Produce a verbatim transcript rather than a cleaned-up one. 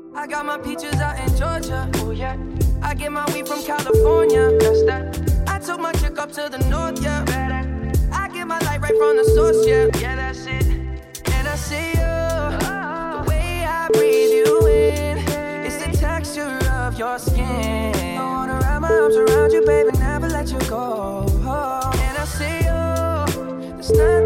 I got my peaches out in Georgia. Oh yeah. I get my weed from California. That's that. I took my chick up to the north, yeah. I get my light right from the source, yeah. Yeah, that's it. And I see you. The way I breathe you in. It's the texture of your skin. I wanna wrap my arms around you, baby, never let you go. And I see you. There's nothing